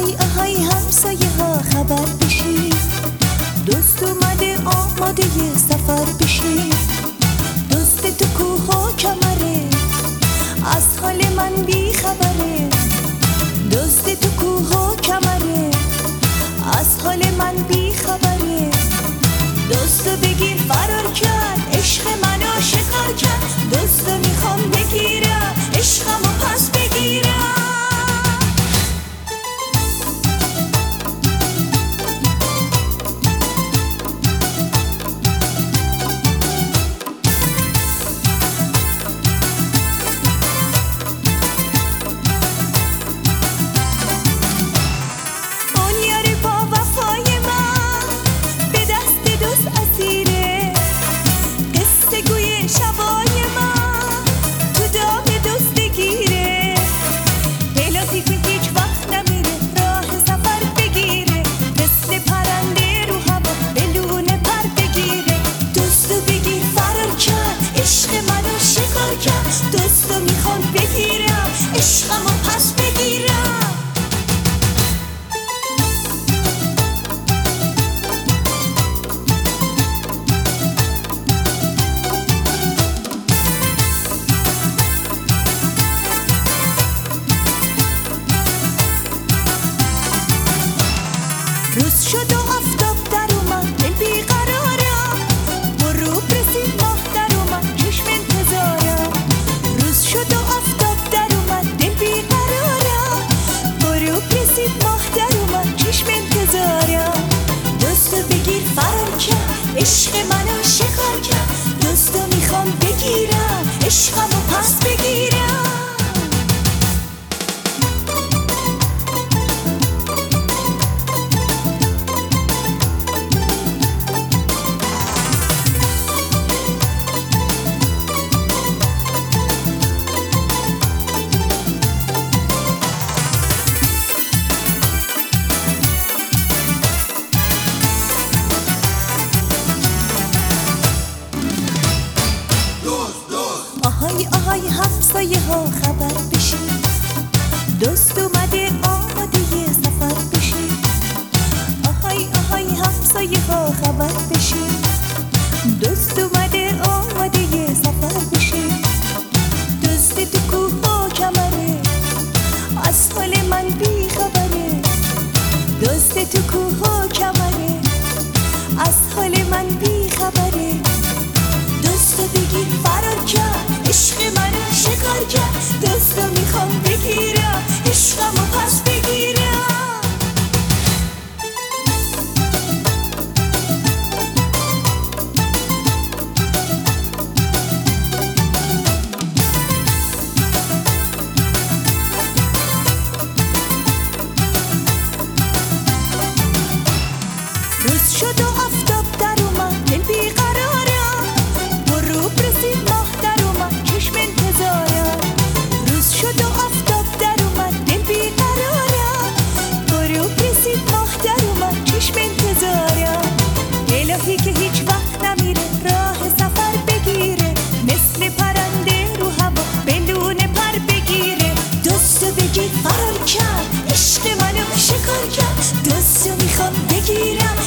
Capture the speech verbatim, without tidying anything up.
آهای آهای همسایه ها خبر بشید، دوست اومده آماده سفر بشید. دوست تو کوه و کمره، از حال من بی خبره. دوست تو کوه و کمره، از حال من بی خبره. دوستو بگیر فرار کرد، عشق منو شکار کرد. دوستو میخوام بگیرم، عشقمو پس بگیرم. دوستو میخوام بگیرم، عشقمو پس بگیرم. روز شد و آفتاب در اومد، دل بیقرارم. غروب رسید ماه در اومد، چشم انتظارم. روز شد و آفتاب در اومد، دل بیقرارم. غروب رسید ماه در اومد، چشم انتظارم. دوستو بگیر فرار کرد، عشق منو شکار کرد. دوستو میخوام بگیرم، عشقمو پس بگیرم. آهای آهای همسایه ها خبر بشید، دوست اومده آماده سفر بشید. آهای آهای همسایه ها خبر بشید، دوست اومده آماده سفر بشید. دوست تو کوه و کمره، از حال من بی خبره. دوست تو کوه و کمره، از حال من بی خبره. دوستو بگیر فرار کرد، عشق منو شکار کرد. دوستو میخوام بگیرم، عشقمو پس بگیرم. روز شد و آفتاب در اومد، دل بیقرارم. غروب رسید ماه در اومد، چشم انتظارم. روز شد و آفتاب در اومد، دل بیقرارم. غروب رسید ماه در اومد، چشم انتظارم. الهی که هیچ وقت نمیره، راه سفر بگیره. مثل پرنده رو هوا بدون پر بگیره. دوستو بگیر فرار کرد، عشق منو شکار کرد. دوستو میخوام بگیرم،